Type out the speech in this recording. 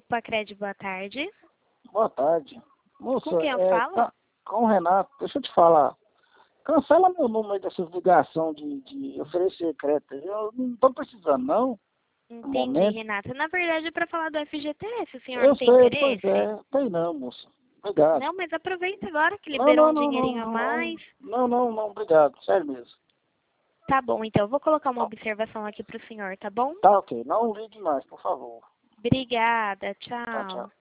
Pacred, boa tarde. Boa tarde. Moça, Com quem eu falo? com o Renato. Deixa eu te falar. Cancela meu número aí dessas ligações de oferecer crédito. Eu não tô precisando, não. No Entendi, momento. Renata. Na verdade, é para falar do FGTS, o senhor Eu não tem sei, interesse? pois é. Tem não, moça. Obrigado. Não, mas aproveita agora que Não, liberou não, um não, não, dinheirinho a não, mais. não, obrigado. Sério mesmo. Tá bom, então. Eu vou colocar uma observação aqui pro senhor, tá bom? Tá ok. Não ligue mais, por favor. Obrigada, Tchau, tchau. tchau.